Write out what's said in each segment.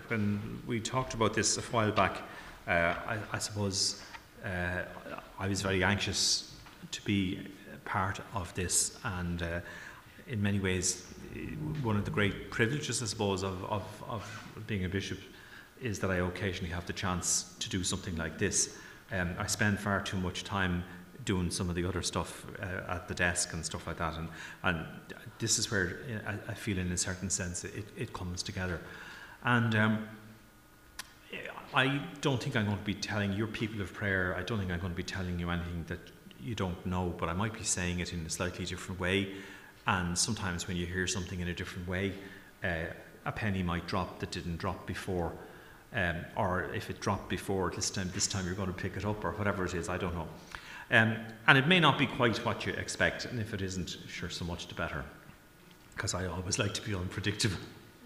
when we talked about this a while back, I suppose I was very anxious to be part of this, and in many ways, one of the great privileges, I suppose, of being a bishop is that I occasionally have the chance to do something like this. I spend far too much time doing some of the other stuff at the desk and stuff like that, and this is where I feel, in a certain sense, it comes together. And I don't think I'm going to be telling your people of prayer, I don't think I'm going to be telling you anything that you don't know, but I might be saying it in a slightly different way. And sometimes when you hear something in a different way, a penny might drop that didn't drop before, or if it dropped before, this time you're going to pick it up, or whatever it is, I don't know. And it may not be quite what you expect, and if it isn't, sure, so much the better, because I always like to be unpredictable.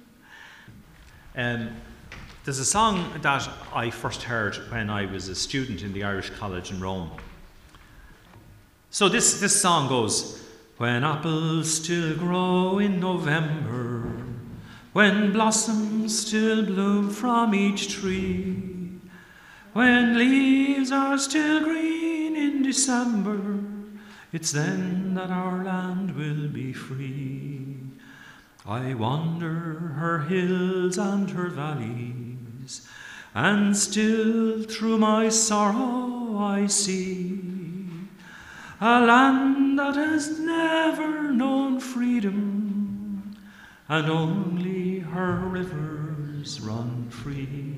There's a song that I first heard when I was a student in the Irish College in Rome. So this song goes: when apples still grow in November, when blossoms still bloom from each tree, when leaves are still green in December, it's then that our land will be free. I wander her hills and her valleys, and still through my sorrow I see a land that has never known freedom, and only her rivers run free.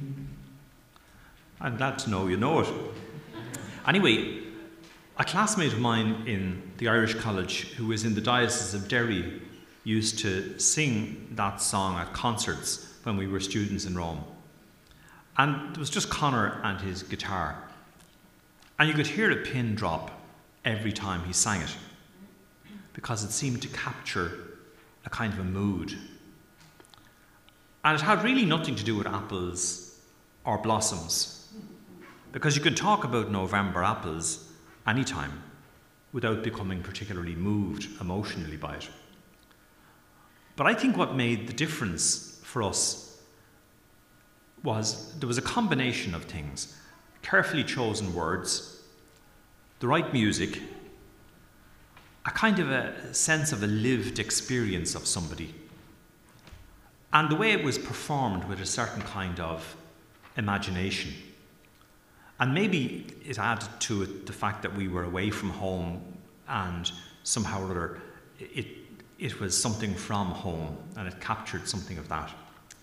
I'm glad to know you know it. Anyway, a classmate of mine in the Irish College, who was in the Diocese of Derry, used to sing that song at concerts when we were students in Rome. And it was just Conor and his guitar. And you could hear a pin drop every time he sang it, because it seemed to capture a kind of a mood. And it had really nothing to do with apples or blossoms, because you can talk about November apples anytime without becoming particularly moved emotionally by it. But I think what made the difference for us was there was a combination of things: carefully chosen words, the right music, a kind of a sense of a lived experience of somebody, and the way it was performed with a certain kind of imagination. And maybe it added to it the fact that we were away from home, and somehow or other it was something from home, and it captured something of that.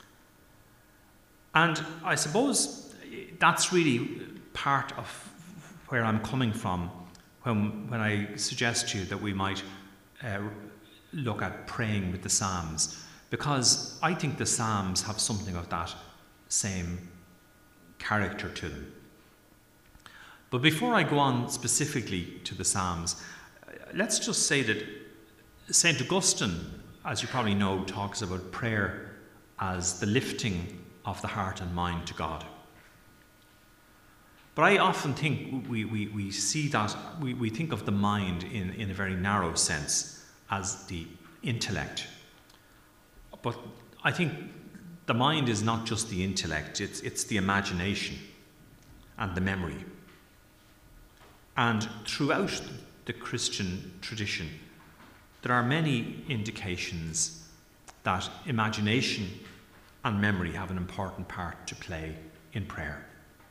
And I suppose that's really part of where I'm coming from when I suggest to you that we might look at praying with the Psalms, because I think the Psalms have something of that same character to them. But before I go on specifically to the Psalms, let's just say that St. Augustine, as you probably know, talks about prayer as the lifting of the heart and mind to God. But I often think we see that, we think of the mind in a very narrow sense as the intellect. But I think the mind is not just the intellect, it's the imagination and the memory. And throughout the Christian tradition, there are many indications that imagination and memory have an important part to play in prayer.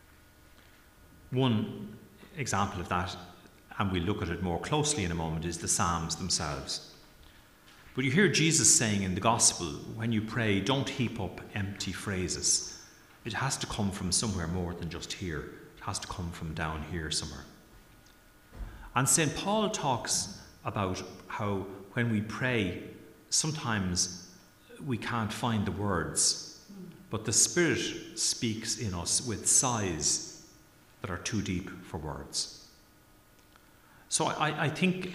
One example of that, and we'll look at it more closely in a moment, is the Psalms themselves. But you hear Jesus saying in the Gospel, when you pray, don't heap up empty phrases. It has to come from somewhere more than just here. It has to come from down here somewhere. And St. Paul talks about how when we pray, sometimes we can't find the words, but the Spirit speaks in us with sighs that are too deep for words. So I think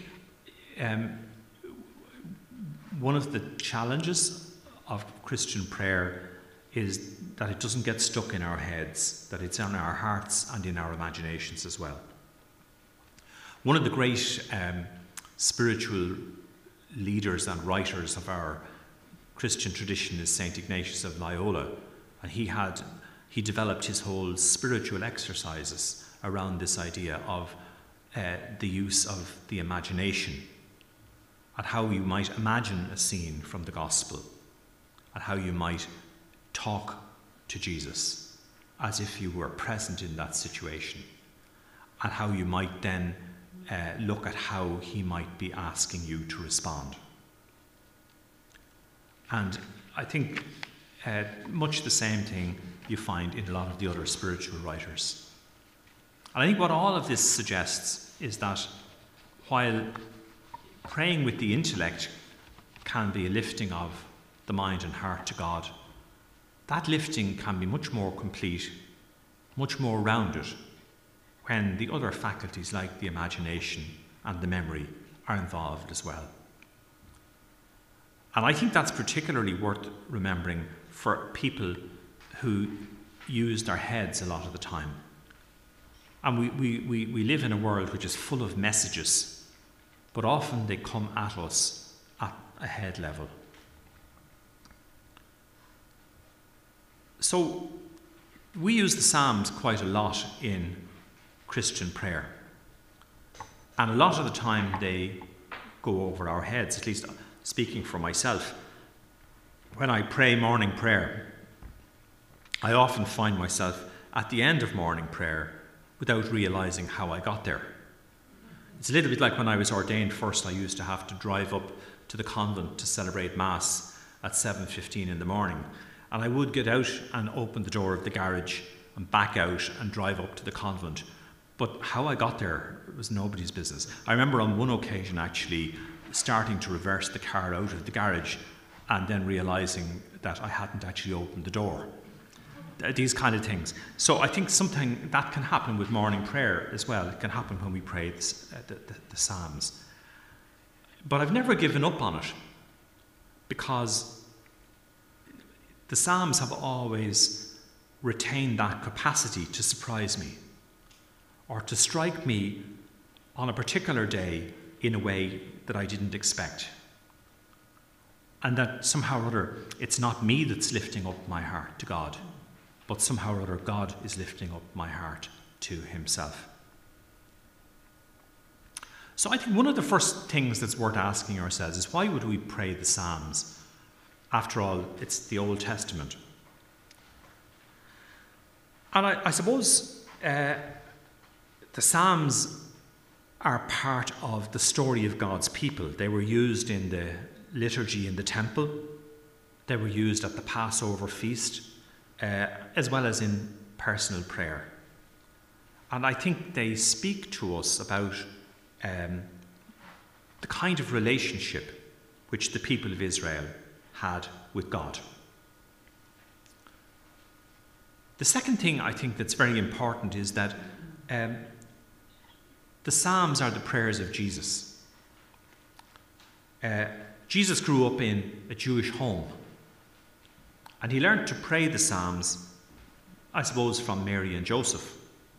one of the challenges of Christian prayer is that it doesn't get stuck in our heads, that it's in our hearts and in our imaginations as well. One of the great spiritual leaders and writers of our Christian tradition is St. Ignatius of Loyola. And he developed his whole spiritual exercises around this idea of the use of the imagination, and how you might imagine a scene from the gospel, and how you might talk to Jesus as if you were present in that situation, and how you might then look at how he might be asking you to respond. And I think much the same thing you find in a lot of the other spiritual writers. And I think what all of this suggests is that while praying with the intellect can be a lifting of the mind and heart to God, that lifting can be much more complete, much more rounded, when the other faculties like the imagination and the memory are involved as well. And I think that's particularly worth remembering for people who use their heads a lot of the time. And we live in a world which is full of messages, but often they come at us at a head level. So we use the Psalms quite a lot in Christian prayer. And a lot of the time they go over our heads, at least speaking for myself. When I pray morning prayer, I often find myself at the end of morning prayer without realising how I got there. It's a little bit like when I was ordained first. I used to have to drive up to the convent to celebrate Mass at 7:15 in the morning. And I would get out and open the door of the garage and back out and drive up to the convent. But how I got there was nobody's business. I remember on one occasion actually starting to reverse the car out of the garage and then realising that I hadn't actually opened the door. These kind of things. So I think something that can happen with morning prayer as well. It can happen when we pray the Psalms. But I've never given up on it, because the Psalms have always retained that capacity to surprise me, or to strike me on a particular day in a way that I didn't expect. And that somehow or other, it's not me that's lifting up my heart to God, but somehow or other God is lifting up my heart to himself. So I think one of the first things that's worth asking ourselves is, why would we pray the Psalms? After all, it's the Old Testament. And I suppose the Psalms are part of the story of God's people. They were used in the liturgy in the temple. They were used at the Passover feast, as well as in personal prayer. And I think they speak to us about the kind of relationship which the people of Israel had with God. The second thing I think that's very important is that the Psalms are the prayers of Jesus. Jesus grew up in a Jewish home, and he learned to pray the Psalms, I suppose, from Mary and Joseph.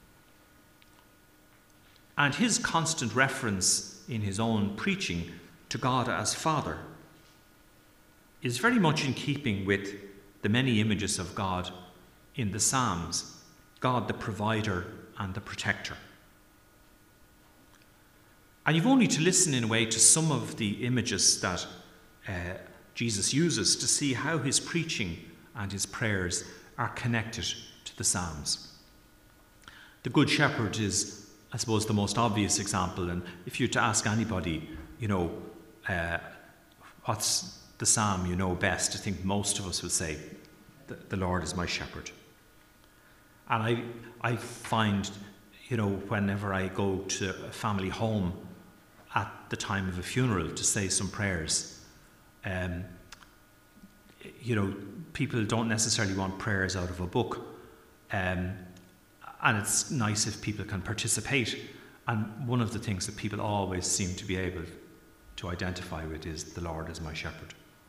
And his constant reference in his own preaching to God as Father is very much in keeping with the many images of God in the Psalms, God the provider and the protector. And you've only to listen in a way to some of the images that Jesus uses to see how his preaching and his prayers are connected to the Psalms. The Good Shepherd is, I suppose, the most obvious example. And if you were to ask anybody, what's the psalm you know best, I think most of us would say, the Lord is my shepherd. And I find, whenever I go to a family home at the time of a funeral to say some prayers, people don't necessarily want prayers out of a book. And it's nice if people can participate. And one of the things that people always seem to be able to identify with is, the Lord is my shepherd.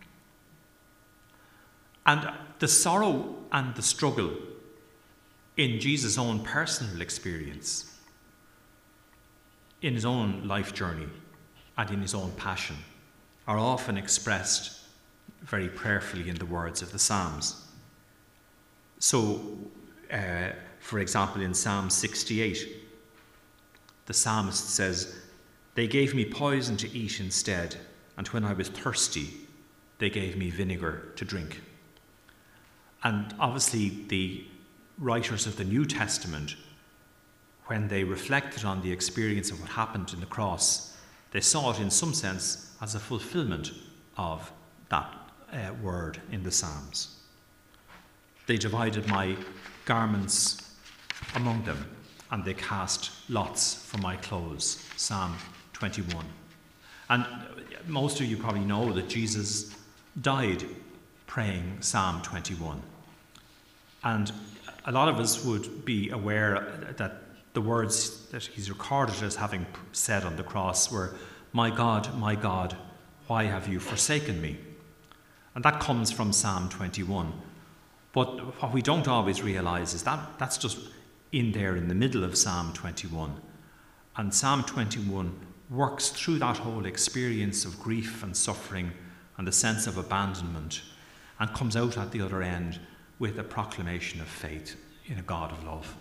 And the sorrow and the struggle in Jesus' own personal experience, in his own life journey and in his own passion, are often expressed very prayerfully in the words of the Psalms. So, for example, in Psalm 68, the psalmist says, "They gave me poison to eat instead, and when I was thirsty, they gave me vinegar to drink." And obviously the writers of the New Testament, when they reflected on the experience of what happened in the cross, they saw it in some sense as a fulfillment of that word in the Psalms. "They divided my garments among them, and they cast lots for my clothes." Psalm 21. And most of you probably know that Jesus died praying Psalm 21. And a lot of us would be aware that the words that he's recorded as having said on the cross were, my God, why have you forsaken me?" And that comes from Psalm 21. But what we don't always realise is that that's just in there in the middle of Psalm 21. And Psalm 21 works through that whole experience of grief and suffering and the sense of abandonment, and comes out at the other end with a proclamation of faith in a God of love.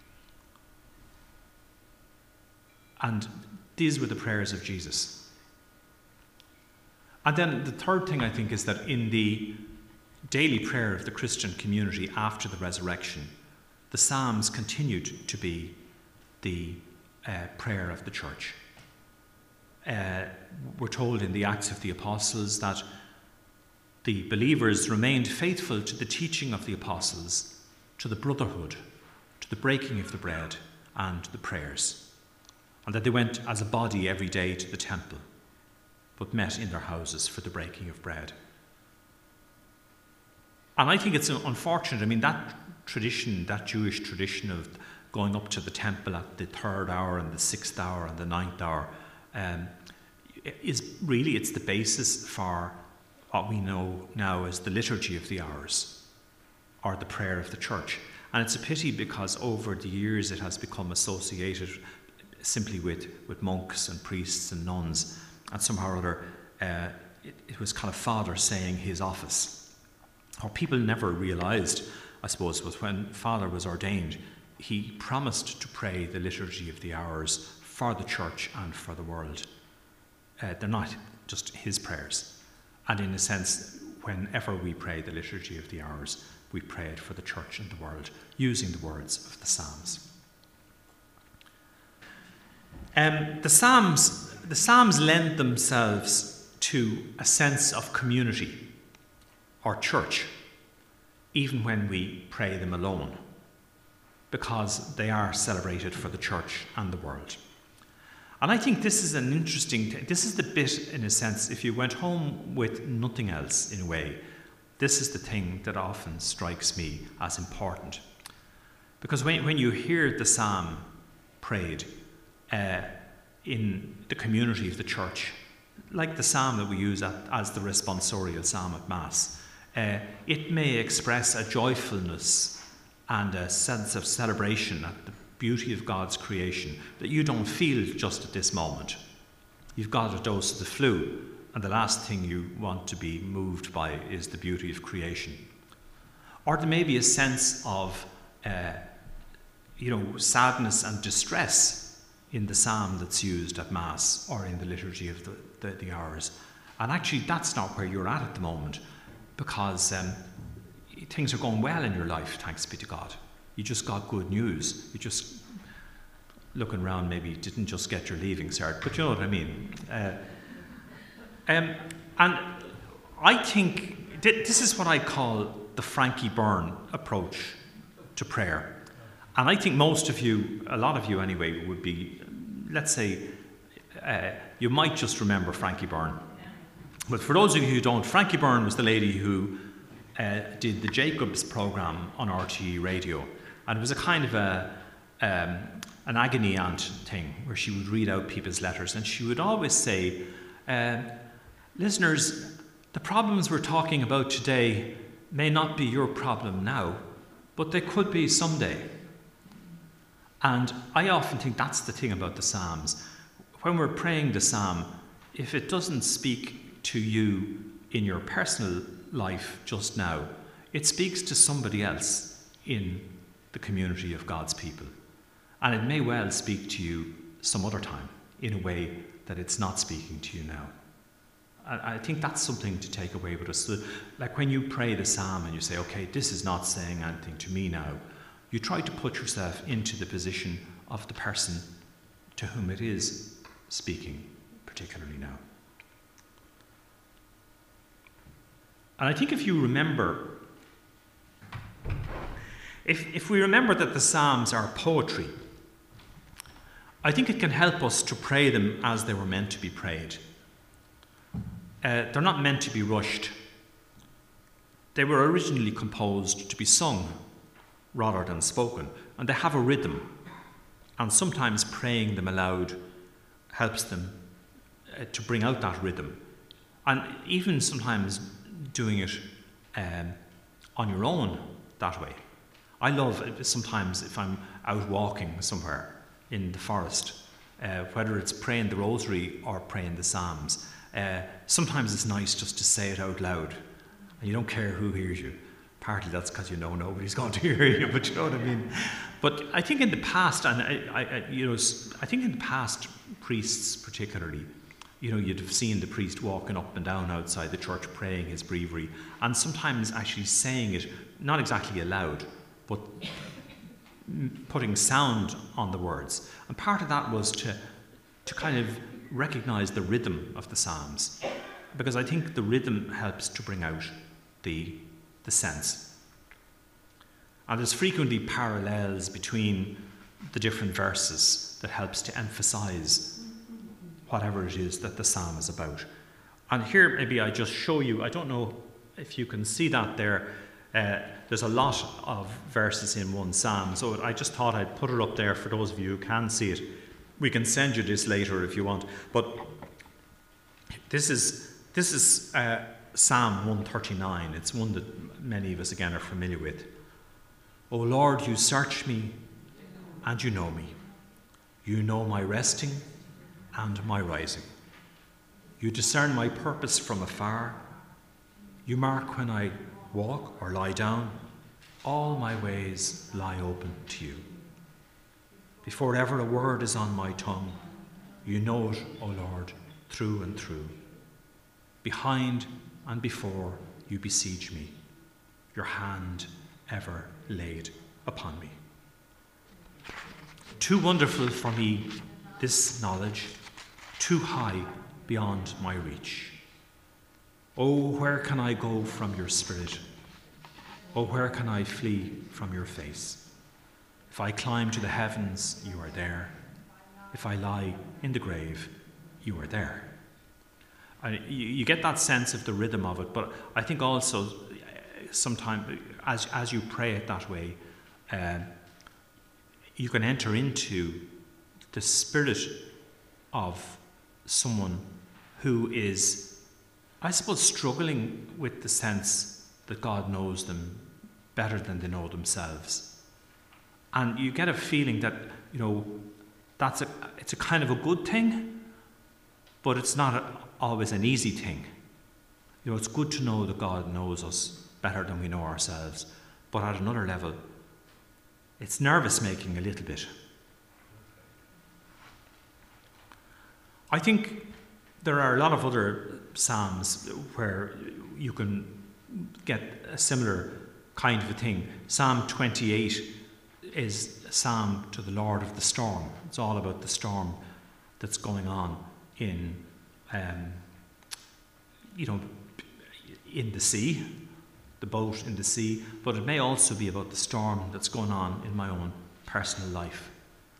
And these were the prayers of Jesus. And then the third thing, I think, is that in the daily prayer of the Christian community after the resurrection, the Psalms continued to be the prayer of the church. We're told in the Acts of the Apostles that the believers remained faithful to the teaching of the apostles, to the brotherhood, to the breaking of the bread, and the prayers, and that they went as a body every day to the temple, but met in their houses for the breaking of bread. And I think it's unfortunate. I mean, that tradition, that Jewish tradition of going up to the temple at the 3rd hour and the 6th hour and the 9th hour, is really, it's the basis for what we know now as the liturgy of the hours, or the prayer of the church. And it's a pity because over the years it has become associated simply with monks and priests and nuns, and somehow or other it was kind of Father saying his office. What people never realised, I suppose, was when Father was ordained, he promised to pray the liturgy of the hours for the church and for the world. They're not just his prayers. And in a sense, whenever we pray the liturgy of the hours, we pray it for the church and the world, using the words of the Psalms. The Psalms lend themselves to a sense of community or church, even when we pray them alone, because they are celebrated for the church and the world. And I think this is an interesting thing. This is the bit, in a sense, if you went home with nothing else, in a way, this is the thing that often strikes me as important. Because when you hear the psalm prayed in the community of the church, like the psalm that we use as the responsorial psalm at Mass, it may express a joyfulness and a sense of celebration at the beauty of God's creation that you don't feel just at this moment. You've got a dose of the flu, and the last thing you want to be moved by is the beauty of creation. Or there may be a sense of sadness and distress in the psalm that's used at Mass or in the liturgy of the hours. And actually that's not where you're at the moment, because things are going well in your life, thanks be to God. You just got good news. You just, looking around, maybe didn't just get your leaving cert, but you know what I mean. And I think this is what I call the Frankie Byrne approach to prayer. And I think most of you, a lot of you anyway, would be, let's say, you might just remember Frankie Byrne. But for those of you who don't, Frankie Byrne was the lady who did the Jacobs programme on RTE Radio. And it was a kind of an agony aunt thing where she would read out people's letters, and she would always say, listeners, the problems we're talking about today may not be your problem now, but they could be someday. And I often think that's the thing about the Psalms. When we're praying the Psalm, if it doesn't speak to you in your personal life just now, it speaks to somebody else in the community of God's people. And it may well speak to you some other time in a way that it's not speaking to you now. I think that's something to take away with us. Like when you pray the psalm and you say, okay, this is not saying anything to me now, you try to put yourself into the position of the person to whom it is speaking, particularly now. And I think if you remember, if we remember that the Psalms are poetry, I think it can help us to pray them as they were meant to be prayed. They're not meant to be rushed. They were originally composed to be sung rather than spoken, and they have a rhythm. And sometimes praying them aloud helps them to bring out that rhythm. And even sometimes doing it on your own that way. I love sometimes if I'm out walking somewhere in the forest, whether it's praying the rosary or praying the Psalms, sometimes it's nice just to say it out loud, and you don't care who hears you. Partly that's because you know nobody's going to hear you, but you know what I mean. But I think in the past, and I think in the past, priests particularly, you'd have seen the priest walking up and down outside the church praying his breviary, and sometimes actually saying it, not exactly aloud, but putting sound on the words. And part of that was to kind of recognise the rhythm of the Psalms, because I think the rhythm helps to bring out the sense. And there's frequently parallels between the different verses that helps to emphasise whatever it is that the psalm is about. And here maybe I just show you, I don't know if you can see that there, there's a lot of verses in one psalm, so I just thought I'd put it up there for those of you who can see it. We can send you this later if you want, but this is Psalm 139. It's one that many of us again are familiar with. O Lord, you search me and you know me. You know my resting and my rising. You discern my purpose from afar. You mark when I walk or lie down. All my ways lie open to you. Before ever a word is on my tongue, you know it, O Lord, through and through. Behind and before you besiege me, your hand ever laid upon me. Too wonderful for me, this knowledge, too high beyond my reach. Oh, where can I go from your spirit? Oh, where can I flee from your face? If I climb to the heavens, you are there. If I lie in the grave, you are there. You get that sense of the rhythm of it, but I think also sometimes as you pray it that way, you can enter into the spirit of someone who is, I suppose, struggling with the sense that God knows them better than they know themselves. And you get a feeling that, it's a kind of a good thing, but it's not always an easy thing. It's good to know that God knows us better than we know ourselves, but at another level, it's nervous-making a little bit. I think there are a lot of other psalms where you can get a similar kind of a thing. Psalm 28 is a psalm to the Lord of the storm. It's all about the storm that's going on in the sea, the boat in the sea, but it may also be about the storm that's going on in my own personal life.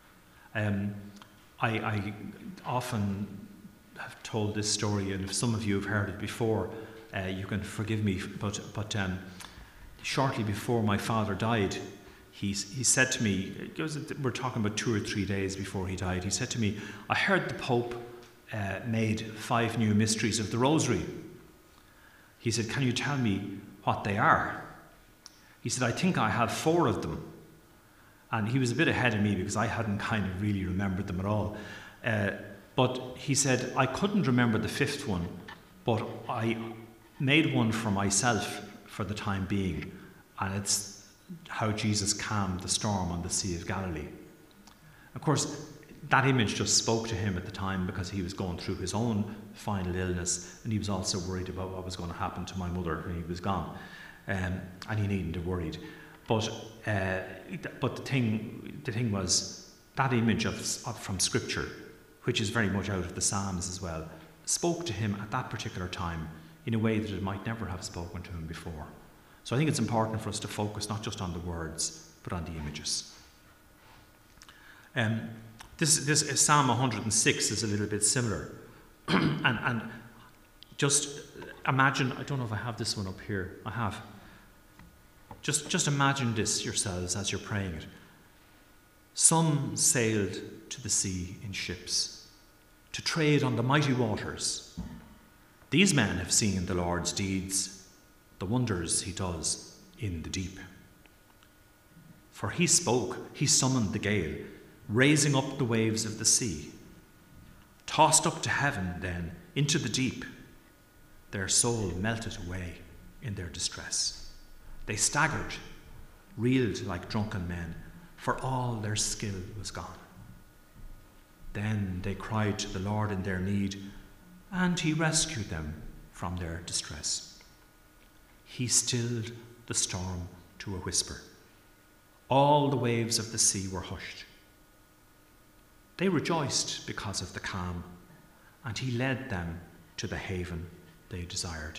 I often have told this story, and if some of you have heard it before, you can forgive me, but shortly before my father died, he said to me, we're talking about 2 or 3 days before he died, he said to me, I heard the Pope made 5 new mysteries of the Rosary. He said, can you tell me what they are? He said, I think I have 4 of them. And he was a bit ahead of me because I hadn't kind of really remembered them at all. But he said, I couldn't remember the 5th one, but I made one for myself for the time being. And it's how Jesus calmed the storm on the Sea of Galilee. Of course, that image just spoke to him at the time because he was going through his own final illness, and he was also worried about what was going to happen to my mother when he was gone, and he needn't have worried. But the thing was, that image from Scripture, which is very much out of the Psalms as well, spoke to him at that particular time in a way that it might never have spoken to him before. So I think it's important for us to focus not just on the words, but on the images. This Psalm 106 is a little bit similar. and just imagine, I don't know if I have this one up here. I have. Just imagine this yourselves as you're praying it. Some sailed to the sea in ships to trade on the mighty waters. These men have seen the Lord's deeds, the wonders he does in the deep. For he spoke, he summoned the gale, raising up the waves of the sea. Tossed up to heaven then, into the deep, their soul melted away in their distress. They staggered, reeled like drunken men, for all their skill was gone. Then they cried to the Lord in their need, and he rescued them from their distress. He stilled the storm to a whisper. All the waves of the sea were hushed. They rejoiced because of the calm, and he led them to the haven they desired.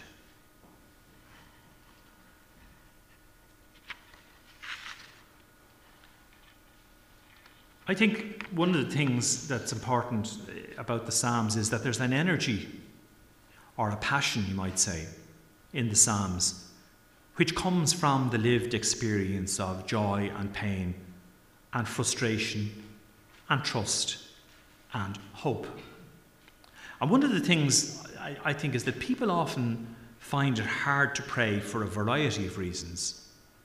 I think one of the things that's important about the Psalms is that there's an energy, or a passion, you might say, in the Psalms, which comes from the lived experience of joy and pain and frustration and trust and hope. And one of the things I think is that people often find it hard to pray for a variety of reasons.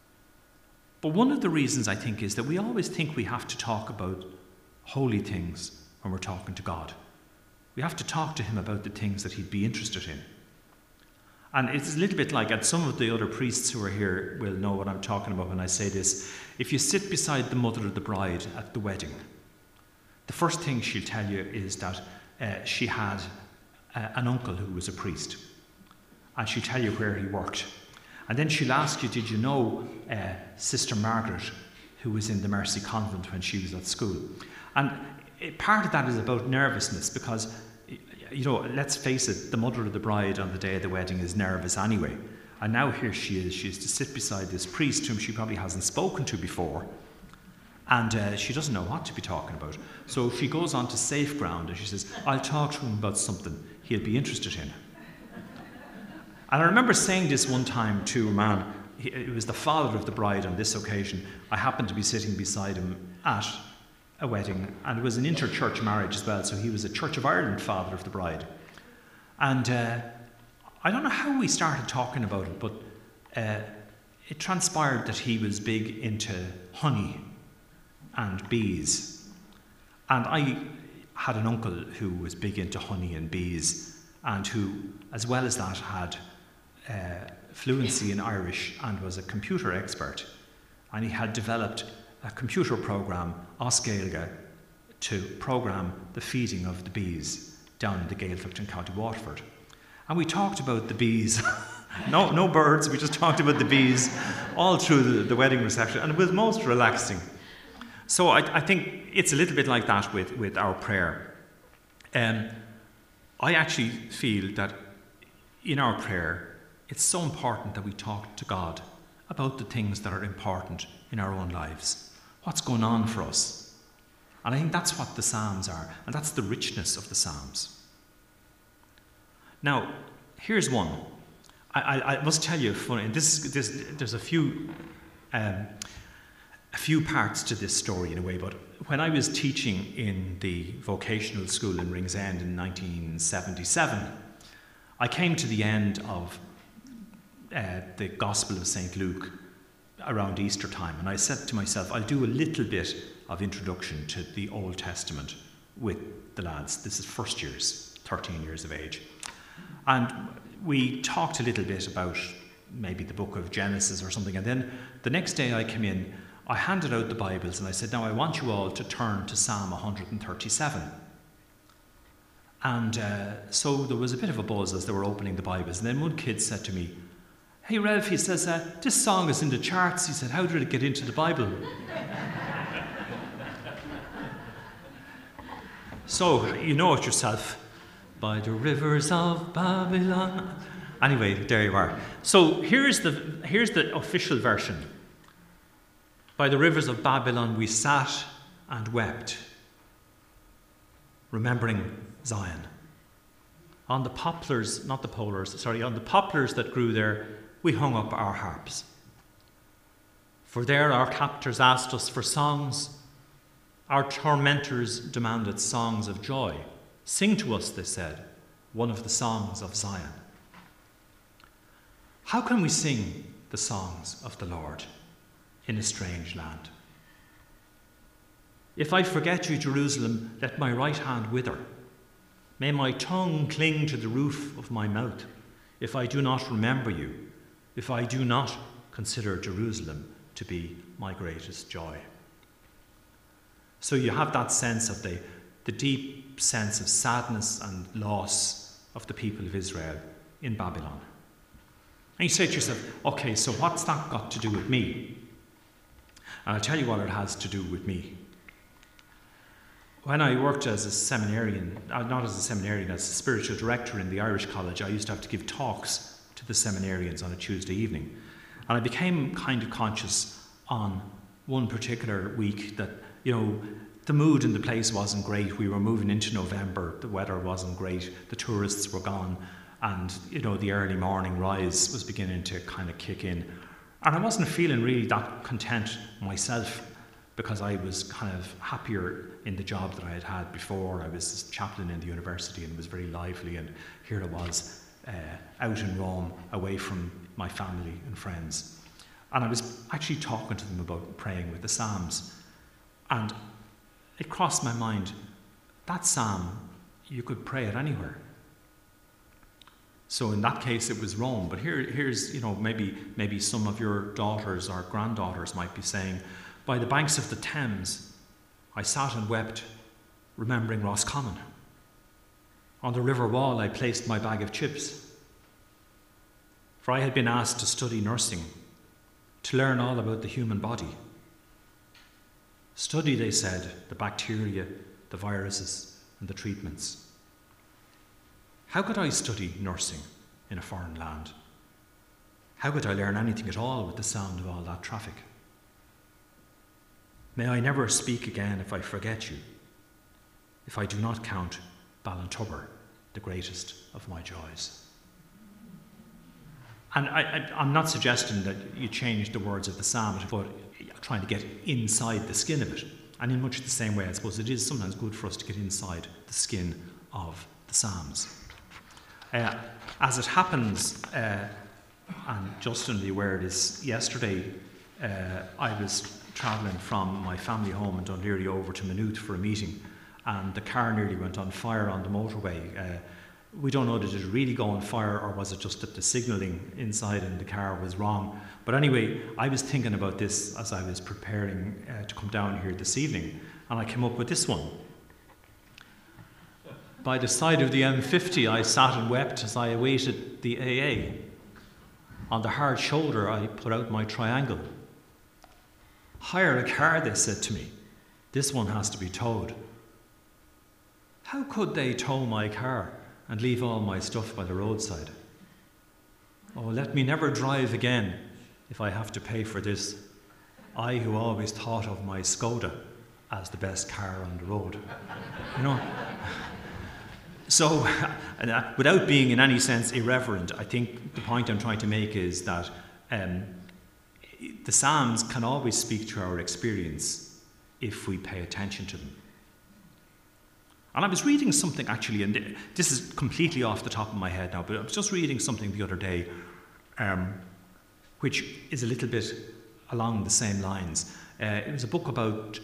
But one of the reasons I think is that we always think we have to talk about holy things when we're talking to God. We have to talk to him about the things that he'd be interested in. And it's a little bit like, and some of the other priests who are here will know what I'm talking about when I say this. If you sit beside the mother of the bride at the wedding, the first thing she'll tell you is that she had an uncle who was a priest. And she'll tell you where he worked. And then she'll ask you, did you know Sister Margaret, who was in the Mercy Convent when she was at school? And part of that is about nervousness because, you know, let's face it, the mother of the bride on the day of the wedding is nervous anyway. And now here she is to sit beside this priest whom she probably hasn't spoken to before. And she doesn't know what to be talking about. So she goes on to safe ground and she says, I'll talk to him about something he'll be interested in. And I remember saying this one time to a man. It was the father of the bride on this occasion. I happened to be sitting beside him at a wedding, and it was an inter-church marriage as well, so he was a Church of Ireland father of the bride. And I don't know how we started talking about it, but it transpired that he was big into honey and bees. And I had an uncle who was big into honey and bees, and who, as well as that, had fluency in Irish and was a computer expert. And he had developed a computer program, Os Gaeilge, to program the feeding of the bees down in the Gaeltacht in County Waterford. And we talked about the bees. no birds, we just talked about the bees all through the wedding reception, and it was most relaxing. So I think it's a little bit like that with our prayer. I actually feel that in our prayer, it's so important that we talk to God about the things that are important in our own lives. What's going on for us? And I think that's what the Psalms are, and that's the richness of the Psalms. Now, here's one. I must tell you, funny. There's a few parts to this story in a way, but when I was teaching in the vocational school in Ringsend in 1977, I came to the end of the Gospel of St. Luke around Easter time, and I said to myself, I'll do a little bit of introduction to the Old Testament with the lads. This is first years, 13 years of age. And we talked a little bit about maybe the book of Genesis or something. And then the next day I came in, I handed out the Bibles and I said, now I want you all to turn to Psalm 137. And so there was a bit of a buzz as they were opening the Bibles. And then one kid said to me, hey Rev, he says, this song is in the charts. He said, how did it get into the Bible? So, you know it yourself. By the rivers of Babylon. Anyway, there you are. So here's the official version. By the rivers of Babylon we sat and wept, remembering Zion. On the poplars, not the polars, sorry, on the poplars that grew there, we hung up our harps. For there our captors asked us for songs. Our tormentors demanded songs of joy. Sing to us, they said, one of the songs of Zion. How can we sing the songs of the Lord in a strange land? If I forget you, Jerusalem, let my right hand wither. May my tongue cling to the roof of my mouth, if I do not remember you, if I do not consider Jerusalem to be my greatest joy. So you have that sense of the deep sense of sadness and loss of the people of Israel in Babylon. And you say to yourself, okay, so what's that got to do with me? And I'll tell you what it has to do with me. When I worked as a seminarian, not as a seminarian, as a spiritual director in the Irish College, I used to have to give talks to the seminarians on a Tuesday evening. And I became kind of conscious on one particular week that, the mood in the place wasn't great. We were moving into November, the weather wasn't great, the tourists were gone, and, the early morning rise was beginning to kind of kick in. And I wasn't feeling really that content myself, because I was kind of happier in the job that I had had before. I was chaplain in the university and it was very lively, and here I was out in Rome, away from my family and friends. And I was actually talking to them about praying with the Psalms. And it crossed my mind, that psalm, you could pray it anywhere. So in that case, it was Rome. But here's, maybe some of your daughters or granddaughters might be saying, by the banks of the Thames, I sat and wept, remembering Roscommon. On the river wall, I placed my bag of chips. For I had been asked to study nursing, to learn all about the human body. Study, they said, the bacteria, the viruses, and the treatments. How could I study nursing in a foreign land? How could I learn anything at all with the sound of all that traffic? May I never speak again if I forget you, if I do not count Ballintubber the greatest of my joys. And I'm not suggesting that you change the words of the psalm, but trying to get inside the skin of it. And in much the same way, I suppose it is sometimes good for us to get inside the skin of the Psalms. As it happens, and Justin will be aware of this, yesterday I was travelling from my family home in Dún Laoghaire over to Maynooth for a meeting, and the car nearly went on fire on the motorway. We don't know, did it really go on fire, or was it just that the signalling inside in the car was wrong? But anyway, I was thinking about this as I was preparing to come down here this evening, and I came up with this one. By the side of the M50, I sat and wept as I awaited the AA. On the hard shoulder, I put out my triangle. Hire a car, they said to me. This one has to be towed. How could they tow my car and leave all my stuff by the roadside? Oh, let me never drive again if I have to pay for this. I who always thought of my Skoda as the best car on the road. So, without being in any sense irreverent, I think the point I'm trying to make is that the Psalms can always speak to our experience if we pay attention to them. And I was reading something actually, and this is completely off the top of my head now, but I was just reading something the other day, which is a little bit along the same lines. It was a book about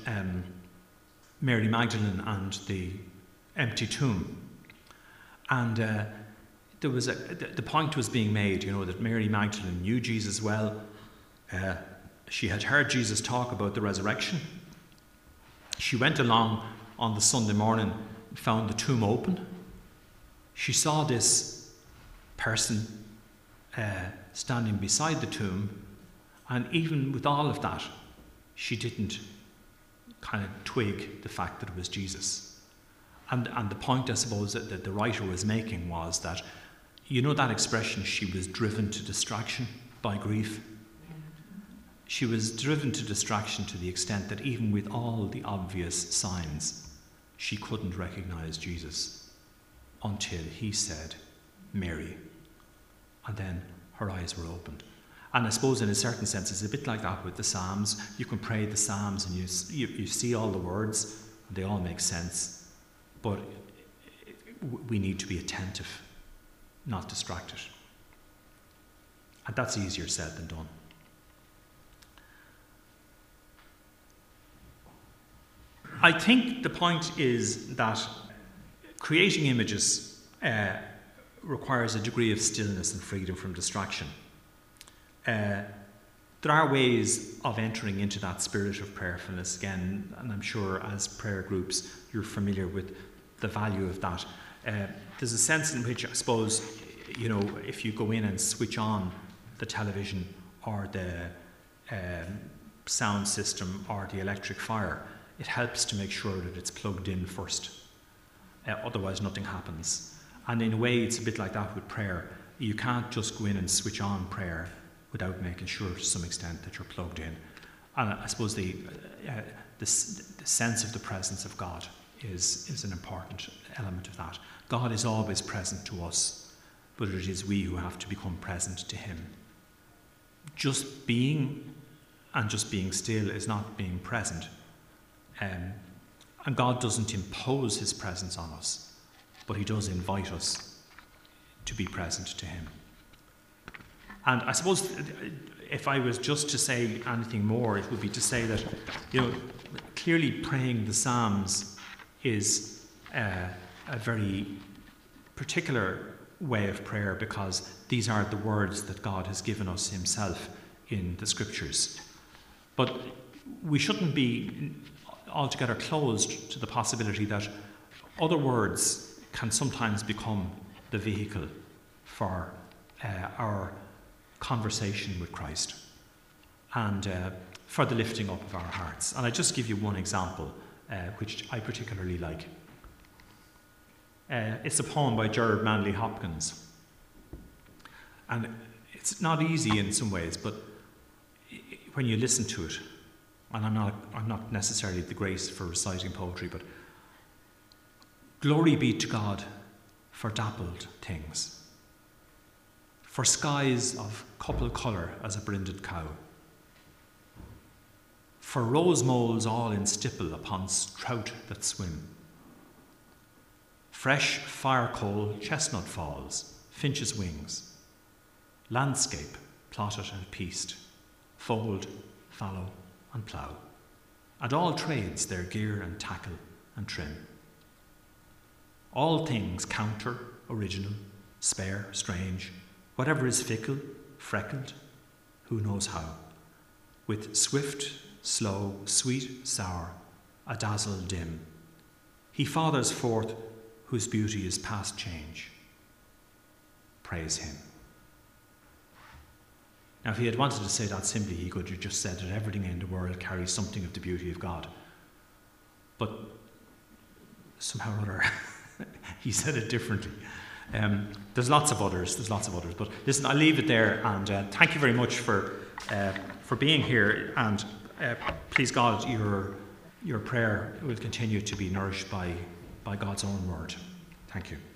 Mary Magdalene and the empty tomb. And the point was being made, that Mary Magdalene knew Jesus well. She had heard Jesus talk about the resurrection. She went along on the Sunday morning, found the tomb open. She saw this person standing beside the tomb, and even with all of that, she didn't kind of twig the fact that it was Jesus. And the point, I suppose, that the writer was making was that, that expression, she was driven to distraction by grief. She was driven to distraction to the extent that even with all the obvious signs, she couldn't recognize Jesus until he said, "Mary." And then her eyes were opened. And I suppose in a certain sense it's a bit like that with the Psalms. You can pray the Psalms and you see all the words, and they all make sense. But we need to be attentive, not distracted. And that's easier said than done. I think the point is that creating images requires a degree of stillness and freedom from distraction. There are ways of entering into that spirit of prayerfulness again, and I'm sure as prayer groups you're familiar with the value of that. There's a sense in which, I suppose, if you go in and switch on the television or the sound system or the electric fire, it helps to make sure that it's plugged in first. Otherwise nothing happens. And in a way it's a bit like that with prayer. You can't just go in and switch on prayer without making sure to some extent that you're plugged in. And I suppose the sense of the presence of God is an important element of that. God is always present to us, but it is we who have to become present to him. Just being still is not being present. And God doesn't impose his presence on us, but he does invite us to be present to him. And I suppose if I was just to say anything more, it would be to say that, clearly praying the Psalms is a very particular way of prayer, because these are the words that God has given us himself in the scriptures. But we shouldn't be altogether closed to the possibility that other words can sometimes become the vehicle for our conversation with Christ and for the lifting up of our hearts. And I just give you one example which I particularly like. It's a poem by Gerard Manley Hopkins, and it's not easy in some ways, but when you listen to it, and I'm not necessarily the greatest for reciting poetry, but glory be to God for dappled things, for skies of couple colour as a brinded cow, for rose moles all in stipple upon trout that swim, fresh fire coal chestnut falls, finch's wings, landscape plotted and pieced, fold, fallow and plough, and all trades their gear and tackle and trim. All things counter, original, spare, strange, whatever is fickle, freckled, who knows how, with swift, slow, sweet, sour, a dazzle dim, he fathers forth whose beauty is past change. Praise him. Now, if he had wanted to say that simply, he could have just said that everything in the world carries something of the beauty of God. But somehow or other, he said it differently. There's lots of others. But listen, I'll leave it there, and thank you very much for being here. And please God, your prayer will continue to be nourished by God's own word. Thank you.